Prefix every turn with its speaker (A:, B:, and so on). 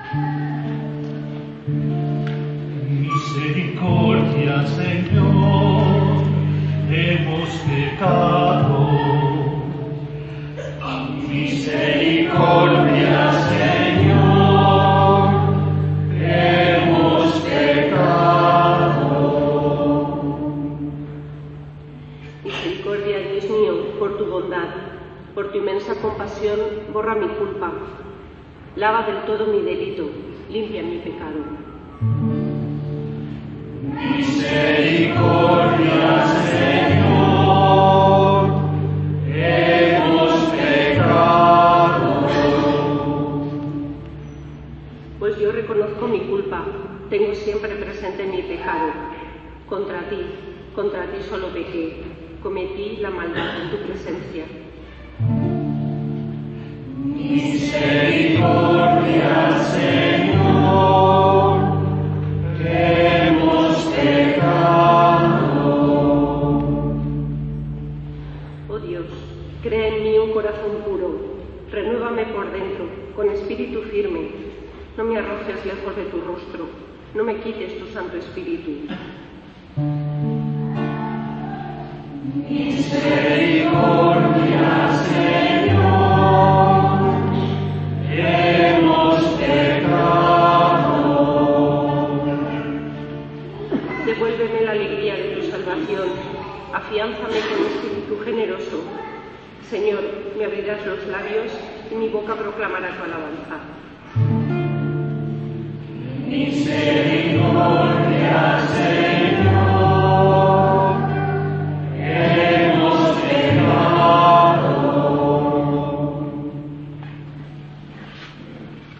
A: Misericordia, Señor, hemos pecado. Misericordia, Señor, hemos pecado.
B: Misericordia, Dios mío, por tu bondad, por tu inmensa compasión, borra mi culpa. Lava del todo mi delito, limpia mi pecado.
A: Misericordia, Señor, hemos pecado.
B: Pues yo reconozco mi culpa, tengo siempre presente mi pecado. Contra ti solo pequé, cometí la maldad en tu presencia.
A: Misericordia, Señor, hemos pecado.
B: Oh Dios, crea en mí un corazón puro, renuévame por dentro, con espíritu firme. No me arrojes lejos de tu rostro, no me quites tu Santo Espíritu.
A: Misericordia, Señor, hemos pecado.
B: Devuélveme la alegría de tu salvación, afiánzame con espíritu generoso. Señor, me abrirás los labios y mi boca proclamará tu alabanza.